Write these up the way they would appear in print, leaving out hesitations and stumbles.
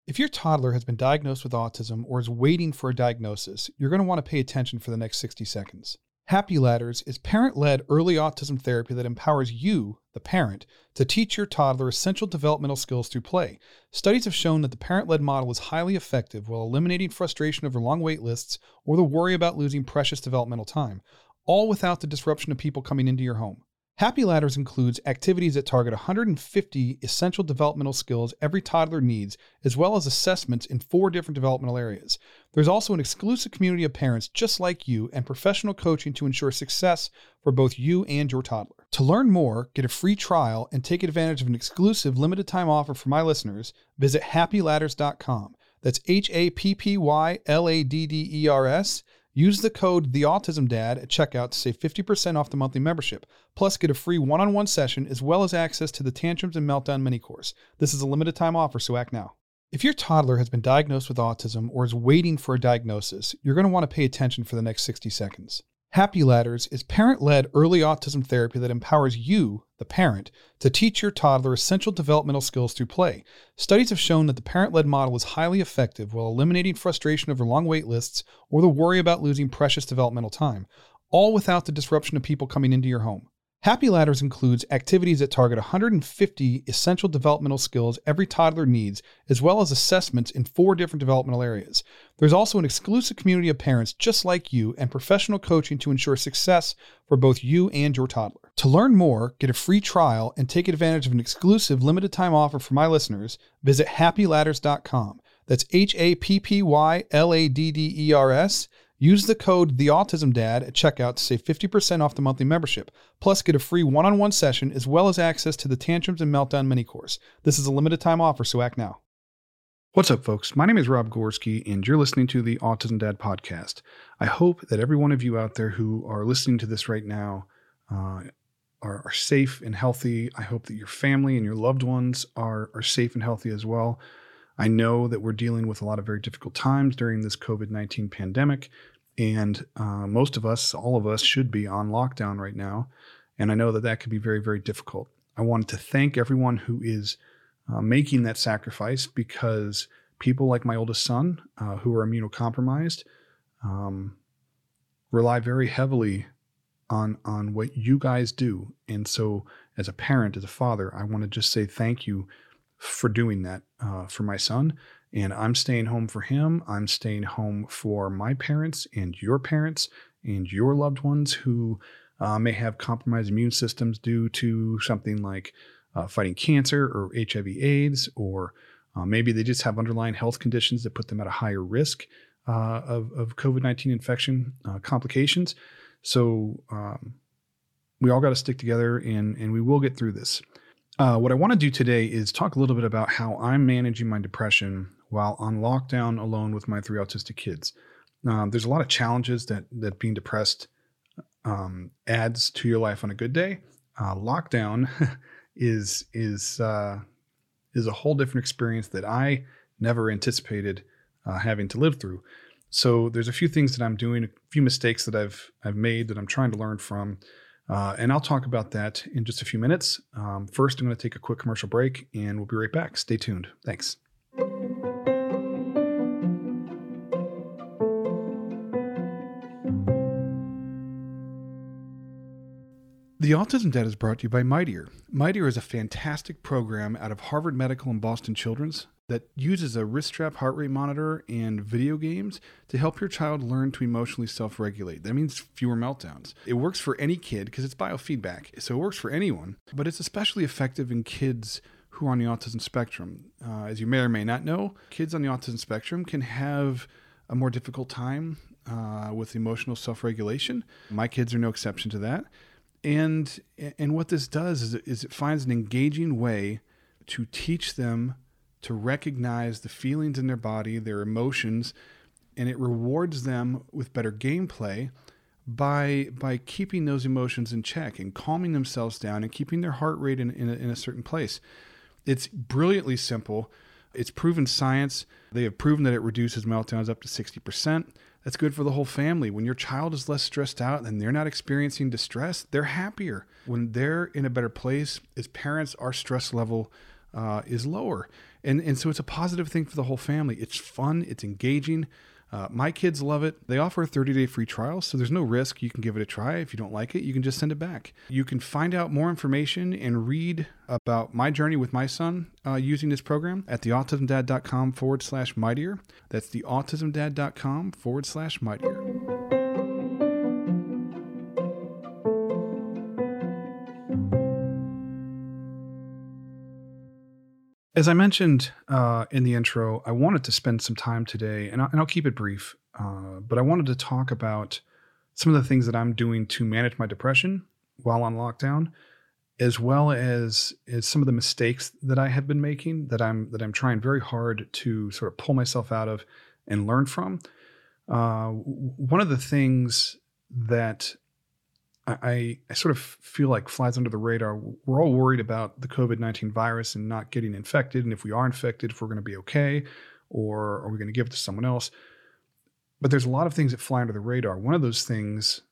If your toddler has been diagnosed with autism or is waiting for a diagnosis, you're going to want to pay attention for the next 60 seconds. Happy Ladders is parent-led early autism therapy that empowers you, the parent, to teach your toddler essential developmental skills through play. Studies have shown that the parent-led model is highly effective while eliminating frustration over long wait lists or the worry about losing precious developmental time, all without the disruption of people coming into your home. Happy Ladders includes activities that target 150 essential developmental skills every toddler needs, as well as assessments in 4 different developmental areas. There's also an exclusive community of parents just like you and professional coaching to ensure success for both you and your toddler. To learn more, get a free trial, and take advantage of an exclusive limited time offer for my listeners, visit happyladders.com. That's HAPPYLADDERS. Use the code TheAutismDad at checkout to save 50% off the monthly membership. Plus, get a free one-on-one session as well as access to the Tantrums and Meltdown mini course. This is a limited time offer, so act now. If your toddler has been diagnosed with autism or is waiting for a diagnosis, you're going to want to pay attention for the next 60 seconds. Happy Ladders is parent-led early autism therapy that empowers you, the parent, to teach your toddler essential developmental skills through play. Studies have shown that the parent-led model is highly effective while eliminating frustration over long wait lists or the worry about losing precious developmental time, all without the disruption of people coming into your home. Happy Ladders includes activities that target 150 essential developmental skills every toddler needs, as well as assessments in 4 different developmental areas. There's also an exclusive community of parents just like you and professional coaching to ensure success for both you and your toddler. To learn more, get a free trial, and take advantage of an exclusive limited time offer for my listeners, visit happyladders.com. That's HAPPYLADDERS. Use the code TheAutismDad at checkout to save 50% off the monthly membership. Plus, get a free one-on-one session as well as access to the Tantrums and Meltdown mini course. This is a limited time offer, so act now. What's up, folks? My name is Rob Gorski, and you're listening to the Autism Dad podcast. I hope that every one of you out there who are listening to this right now are safe and healthy. I hope that your family and your loved ones are safe and healthy as well. I know that we're dealing with a lot of very difficult times during this COVID-19 pandemic, and most of us, all of us, should be on lockdown right now. And I know that that can be very, very difficult. I wanted to thank everyone who is making that sacrifice, because people like my oldest son, who are immunocompromised, rely very heavily on what you guys do. And so as a parent, as a father, I want to just say thank you for doing that for my son. And I'm staying home for him. I'm staying home for my parents and your loved ones who may have compromised immune systems due to something like fighting cancer or HIV/AIDS, or maybe they just have underlying health conditions that put them at a higher risk of COVID-19 infection complications. So we all got to stick together, and we will get through this. What I want to do today is talk a little bit about how I'm managing my depression while on lockdown alone with my 3 autistic kids. There's a lot of challenges that being depressed adds to your life on a good day. Lockdown is a whole different experience that I never anticipated having to live through. So there's a few things that I'm doing, a few mistakes that I've made that I'm trying to learn from. And I'll talk about that in just a few minutes. First, I'm going to take a quick commercial break, and we'll be right back. Stay tuned. Thanks. The Autism Dad is brought to you by Mightier. Mightier is a fantastic program out of Harvard Medical and Boston Children's that uses a wrist strap heart rate monitor and video games to help your child learn to emotionally self-regulate. That means fewer meltdowns. It works for any kid because it's biofeedback, so it works for anyone, but it's especially effective in kids who are on the autism spectrum. As you may or may not know, kids on the autism spectrum can have a more difficult time with emotional self-regulation. My kids are no exception to that. And what this does is it finds an engaging way to teach them to recognize the feelings in their body, their emotions, and it rewards them with better gameplay by keeping those emotions in check and calming themselves down and keeping their heart rate in a certain place. It's brilliantly simple. It's proven science. They have proven that it reduces meltdowns up to 60%. That's good for the whole family. When your child is less stressed out and they're not experiencing distress, they're happier. When they're in a better place, as parents, our stress level is lower. And so it's a positive thing for the whole family. It's fun. It's engaging. My kids love it. They offer a 30-day free trial, so there's no risk. You can give it a try. If you don't like it, you can just send it back. You can find out more information and read about my journey with my son using this program at theautismdad.com/mightier. That's theautismdad.com/mightier. As I mentioned in the intro, I wanted to spend some time today, and I'll keep it brief, but I wanted to talk about some of the things that I'm doing to manage my depression while on lockdown, as well as some of the mistakes that I have been making that I'm trying very hard to sort of pull myself out of and learn from. One of the things that I sort of feel like flies under the radar. We're all worried about the COVID-19 virus and not getting infected. And if we are infected, if we're going to be okay, or are we going to give it to someone else? But there's a lot of things that fly under the radar. One of those things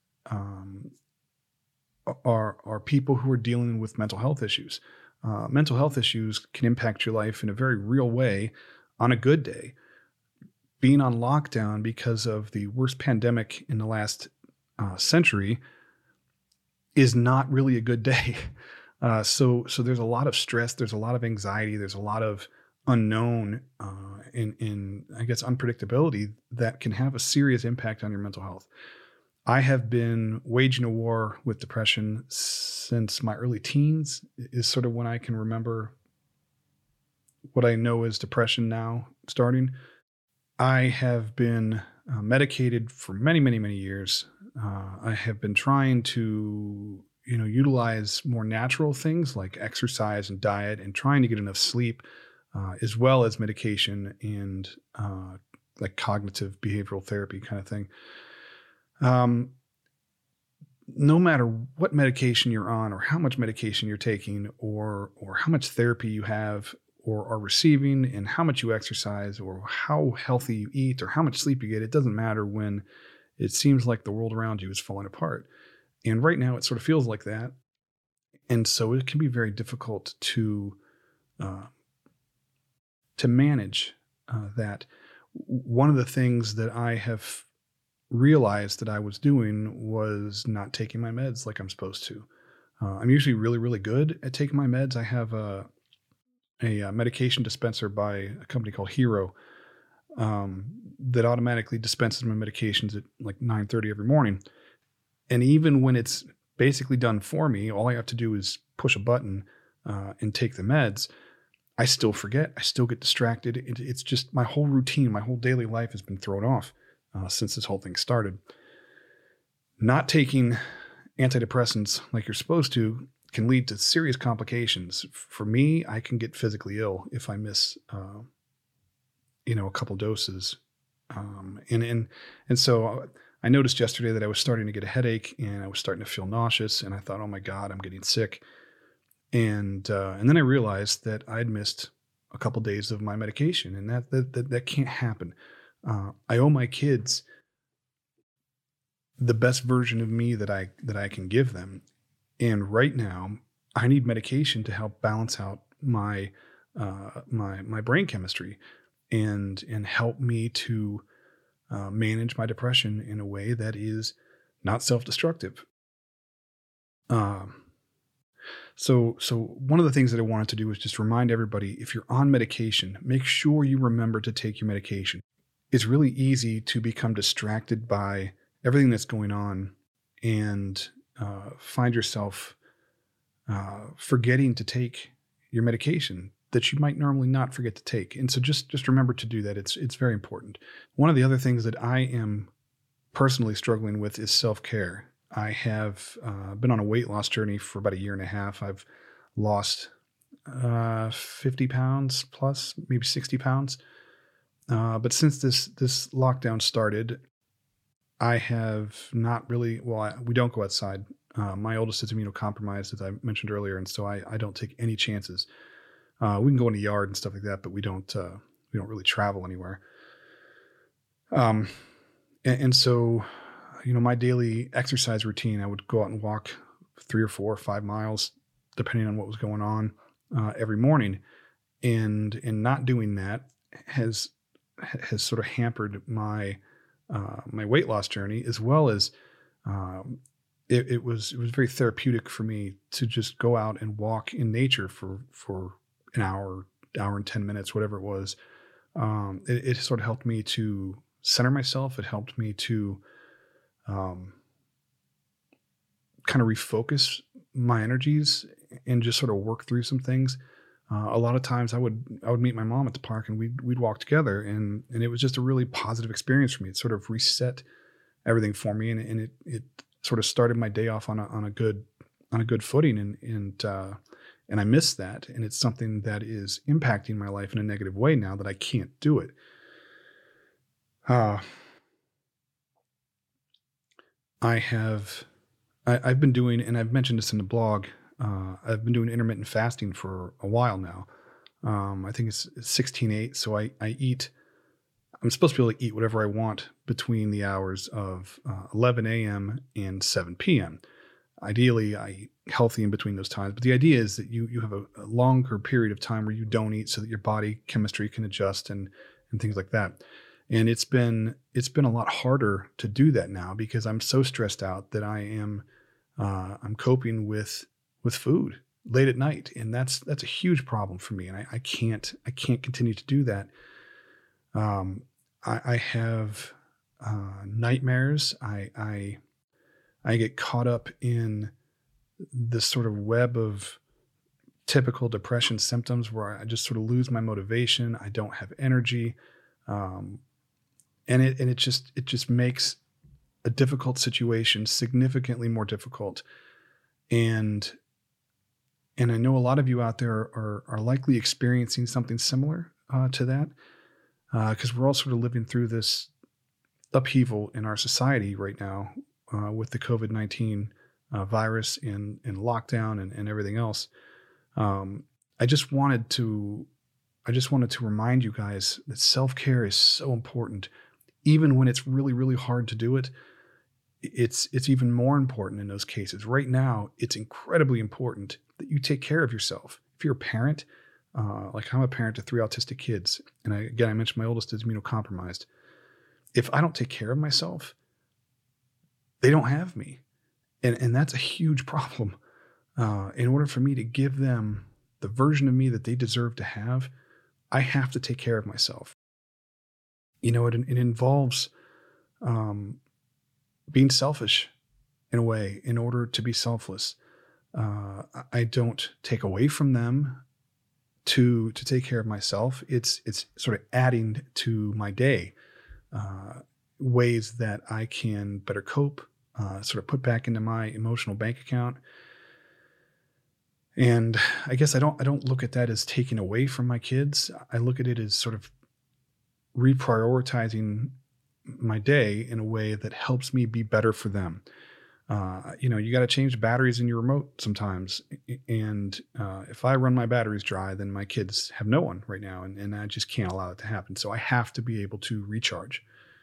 are people who are dealing with mental health issues. Mental health issues can impact your life in a very real way on a good day. Being on lockdown because of the worst pandemic in the last century is not really a good day. So there's a lot of stress, there's a lot of anxiety, there's a lot of unknown in I guess unpredictability that can have a serious impact on your mental health. I have been waging a war with depression since my early teens is sort of when I can remember what I know is depression now starting. I have been medicated for many, many, many years. I have been trying to, utilize more natural things like exercise and diet and trying to get enough sleep, as well as medication and like cognitive behavioral therapy kind of thing. No matter what medication you're on or how much medication you're taking or how much therapy you have or are receiving and how much you exercise or how healthy you eat or how much sleep you get, it doesn't matter when it seems like the world around you is falling apart. And right now it sort of feels like that. And so it can be very difficult to manage that. One of the things that I have realized that I was doing was not taking my meds like I'm supposed to. I'm usually really, really good at taking my meds. I have a medication dispenser by a company called Hero that automatically dispenses my medications at like 9:30 every morning. And even when it's basically done for me, all I have to do is push a button and take the meds. I still forget. I still get distracted. It's just my whole routine, my whole daily life has been thrown off since this whole thing started. Not taking antidepressants like you're supposed to can lead to serious complications. For me, I can get physically ill if I miss, a couple doses. And so I noticed yesterday that I was starting to get a headache and I was starting to feel nauseous. And I thought, oh my God, I'm getting sick. And then I realized that I'd missed a couple days of my medication, and that can't happen. I owe my kids the best version of me that I can give them. And right now, I need medication to help balance out my my brain chemistry and help me to manage my depression in a way that is not self-destructive. So one of the things that I wanted to do was just remind everybody, if you're on medication, make sure you remember to take your medication. It's really easy to become distracted by everything that's going on and find yourself forgetting to take your medication that you might normally not forget to take. And so just remember to do that. It's very important. One of the other things that I am personally struggling with is self-care. I have been on a weight loss journey for about a year and a half. I've lost 50 pounds plus, maybe 60 pounds. But since this lockdown started, I have not really, we don't go outside. My oldest is immunocompromised, as I mentioned earlier, and so I don't take any chances. We can go in the yard and stuff like that, but we don't really travel anywhere. And so, my daily exercise routine, I would go out and walk 3 or 4 or 5 miles, depending on what was going on, every morning. and not doing that has sort of hampered my my weight loss journey, as well as um, it was very therapeutic for me to just go out and walk in nature for an hour, hour and 10 minutes, whatever it was. It sort of helped me to center myself. It helped me to um, kind of refocus my energies and just sort of work through some things. A lot of times I would meet my mom at the park and we'd walk together, and it was just a really positive experience for me. It sort of reset everything for me, and it sort of started my day off on a good footing, and I miss that, and it's something that is impacting my life in a negative way now that I can't do it. Uh, I have I've been doing, and I've mentioned this in the blog. I've been doing intermittent fasting for a while now. I think it's 16/8. So I eat. I'm supposed to be able to eat whatever I want between the hours of 11 a.m. and 7 p.m. Ideally, I eat healthy in between those times. But the idea is that you have a longer period of time where you don't eat, so that your body chemistry can adjust and things like that. And it's been a lot harder to do that now because I'm so stressed out that I'm coping with food late at night, and that's a huge problem for me. And I can't continue to do that. I have nightmares. I get caught up in this sort of web of typical depression symptoms where I just sort of lose my motivation. I don't have energy, um, and it just makes a difficult situation significantly more difficult. And and I know a lot of you out there are likely experiencing something similar to that, because we're all sort of living through this upheaval in our society right now with the COVID-19 virus and lockdown and everything else. Um, I just wanted to I just wanted to remind you guys that self-care is so important. Even when it's really, really hard to do it, it's even more important in those cases. Right now, it's incredibly important that you take care of yourself. If you're a parent, like I'm a parent to three autistic kids, and I mentioned my oldest is immunocompromised. If I don't take care of myself, they don't have me, and that's a huge problem. In order for me to give them the version of me that they deserve to have, I have to take care of myself. You know, it involves um, being selfish in a way in order to be selfless. I don't take away from them to take care of myself. It's sort of adding to my day, uh, ways that I can better cope, sort of put back into my emotional bank account. And I guess I don't look at that as taking away from my kids. I look at it as sort of reprioritizing my day in a way that helps me be better for them. You know, you got to change batteries in your remote sometimes. And if I run my batteries dry, then my kids have no one right now. And I just can't allow it to happen. So I have to be able to recharge.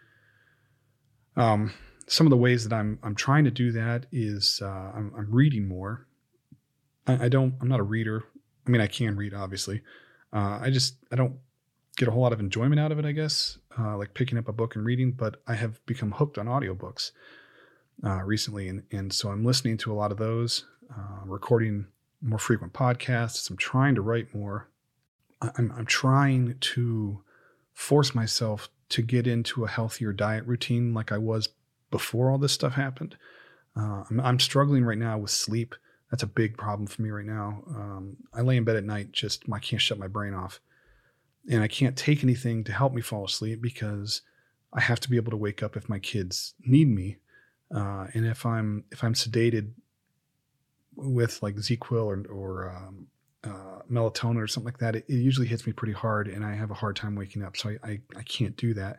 Some of the ways that I'm trying to do that is I'm reading more. I'm not a reader. I mean, I can read, obviously. I don't get a whole lot of enjoyment out of it, I guess, like picking up a book and reading, but I have become hooked on audiobooks recently. And so I'm listening to a lot of those, recording more frequent podcasts. I'm trying to write more. I'm trying to force myself to get into a healthier diet routine like I was before all this stuff happened. I'm struggling right now with sleep. That's a big problem for me right now. I lay in bed at night, I can't shut my brain off. And I can't take anything to help me fall asleep because I have to be able to wake up if my kids need me. And if I'm sedated with like ZQuil or melatonin or something like that, it usually hits me pretty hard, and I have a hard time waking up. So I can't do that.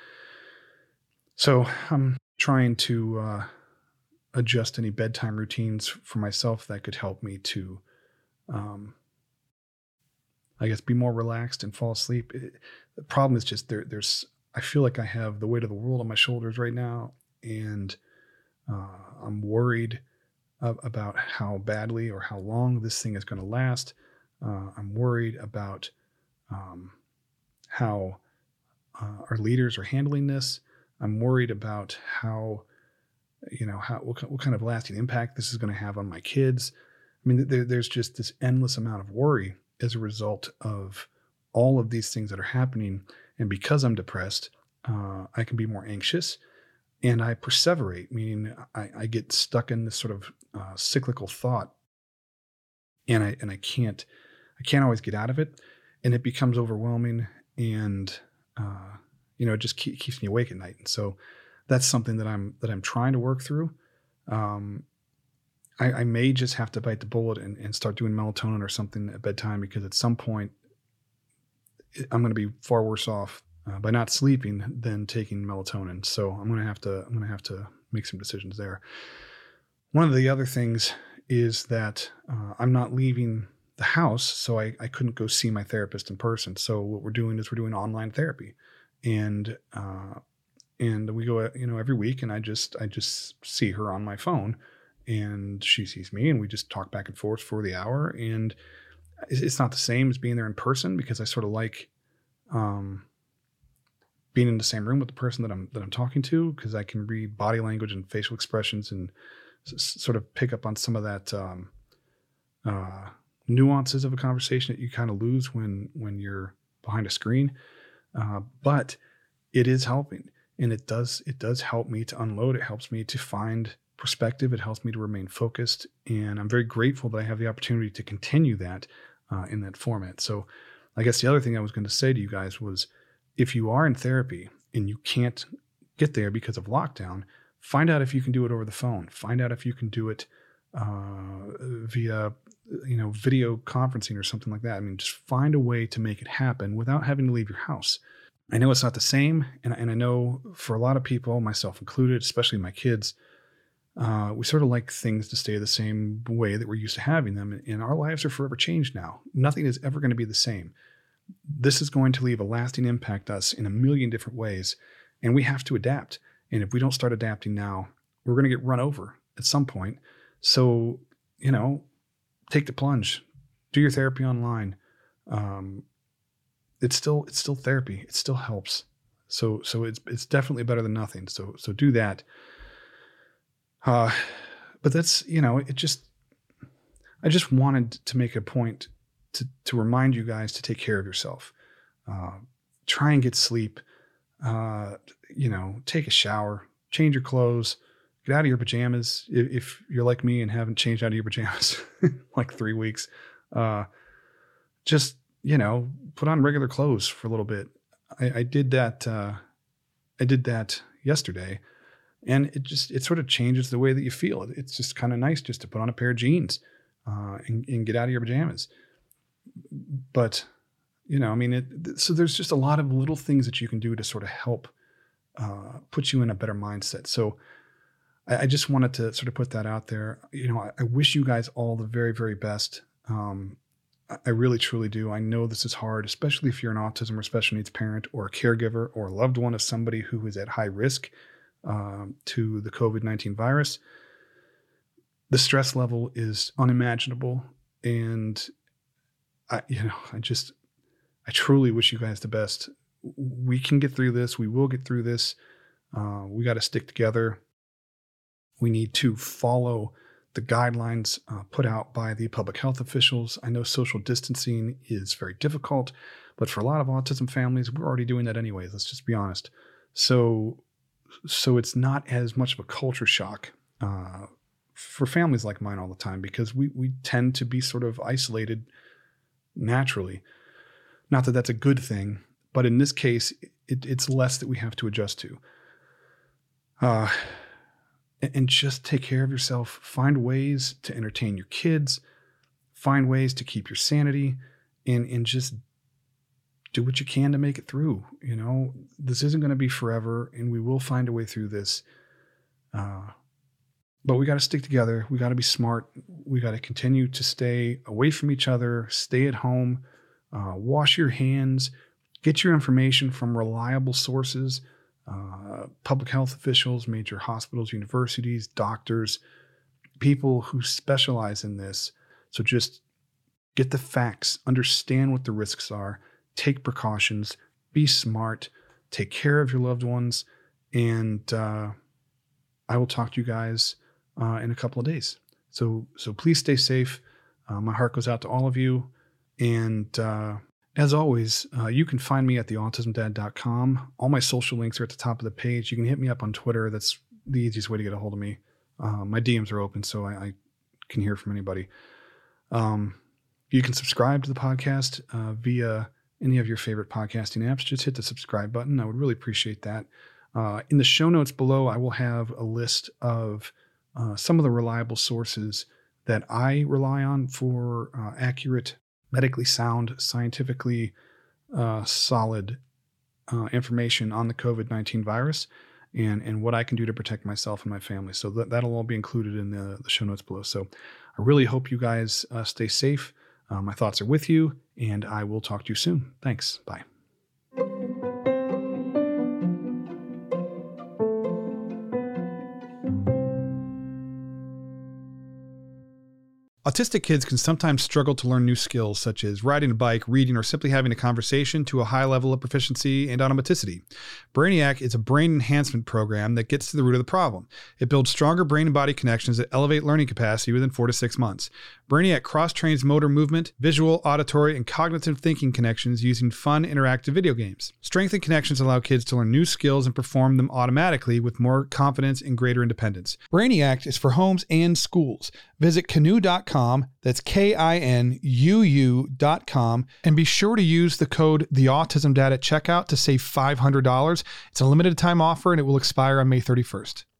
So I'm trying to adjust any bedtime routines for myself that could help me to, um, I guess, be more relaxed and fall asleep. The problem is just I feel like I have the weight of the world on my shoulders right now, and I'm worried about how badly or how long this thing is going to last. I'm worried about um, how our leaders are handling this. I'm worried about how, what kind of lasting impact this is going to have on my kids. I mean, there's just this endless amount of worry as a result of all of these things that are happening. And because I'm depressed, I can be more anxious and I perseverate, meaning I get stuck in this sort of cyclical thought, and I can't always get out of it, and it becomes overwhelming, and it just keeps me awake at night. And so that's something that I'm trying to work through. Um, I may just have to bite the bullet and start doing melatonin or something at bedtime, because at some point I'm going to be far worse off by not sleeping than taking melatonin. So I'm going to have to make some decisions there. One of the other things is that I'm not leaving the house, so I couldn't go see my therapist in person. So what we're doing is we're doing online therapy, and we go, every week, and I just see her on my phone, and she sees me, and we just talk back and forth for the hour. And it's not the same as being there in person, because I sort of like being in the same room with the person that I'm talking to, because I can read body language and facial expressions and sort of pick up on some of that nuances of a conversation that you kind of lose when you're behind a screen. But it is helping, and it does help me to unload. It helps me to find perspective. It helps me to remain focused, and I'm very grateful that I have the opportunity to continue that in that format. So I guess the other thing I was going to say to you guys was, if you are in therapy and you can't get there because of lockdown, find out if you can do it over the phone. Find out if you can do it via video conferencing or something like that. I mean, just find a way to make it happen without having to leave your house. I know it's not the same, and I know for a lot of people, myself included, especially my kids, we sort of like things to stay the same way that we're used to having them, and our lives are forever changed now. Nothing is ever going to be the same. This is going to leave a lasting impact on us in a million different ways, and we have to adapt. And if we don't start adapting now, we're going to get run over at some point. So, take the plunge, do your therapy online. It's still therapy. It still helps. So it's definitely better than nothing. So do that. But that's, I just wanted to make a point to remind you guys to take care of yourself. Try and get sleep. Take a shower, change your clothes, get out of your pajamas. If you're like me and haven't changed out of your pajamas in like 3 weeks, just, put on regular clothes for a little bit. I did that. I did that yesterday, and it sort of changes the way that you feel. It's just kind of nice just to put on a pair of jeans and get out of your pajamas. But, so there's just a lot of little things that you can do to sort of help put you in a better mindset. So I just wanted to sort of put that out there. I wish you guys all the very, very best. I really, truly do. I know this is hard, especially if you're an autism or special needs parent or a caregiver or a loved one of somebody who is at high risk to the COVID-19 virus. The stress level is unimaginable. And I truly wish you guys the best. We can get through this. We will get through this. We got to stick together. We need to follow the guidelines put out by the public health officials. I know social distancing is very difficult, but for a lot of autism families, we're already doing that anyways. Let's just be honest. So it's not as much of a culture shock for families like mine all the time, because we tend to be sort of isolated naturally. Not that that's a good thing, but in this case, it's less that we have to adjust to. And just take care of yourself. Find ways to entertain your kids. Find ways to keep your sanity, and just do what you can to make it through. This isn't going to be forever, and we will find a way through this. But we got to stick together. We got to be smart. We got to continue to stay away from each other, stay at home, wash your hands, get your information from reliable sources. Public health officials, major hospitals, universities, doctors, people who specialize in this. So just get the facts, understand what the risks are, take precautions, be smart, take care of your loved ones, and I will talk to you guys in a couple of days. So please stay safe. My heart goes out to all of you. And as always, you can find me at theautismdad.com. All my social links are at the top of the page. You can hit me up on Twitter. That's the easiest way to get a hold of me. My DMs are open, so I can hear from anybody. You can subscribe to the podcast via any of your favorite podcasting apps. Just hit the subscribe button. I would really appreciate that. In the show notes below, I will have a list of some of the reliable sources that I rely on for accurate, medically sound, scientifically solid information on the COVID-19 virus and what I can do to protect myself and my family. So that'll all be included in the show notes below. So I really hope you guys stay safe. My thoughts are with you, and I will talk to you soon. Thanks. Bye. Autistic kids can sometimes struggle to learn new skills such as riding a bike, reading, or simply having a conversation to a high level of proficiency and automaticity. Brainiac is a brain enhancement program that gets to the root of the problem. It builds stronger brain and body connections that elevate learning capacity within 4 to 6 months. Brainiac cross-trains motor movement, visual, auditory, and cognitive thinking connections using fun, interactive video games. Strengthened connections allow kids to learn new skills and perform them automatically with more confidence and greater independence. Brainiac is for homes and schools. Visit Kinuu.com, that's KINUU.com, and be sure to use the code TheAutismDad at checkout to save $500. It's a limited time offer and it will expire on May 31st.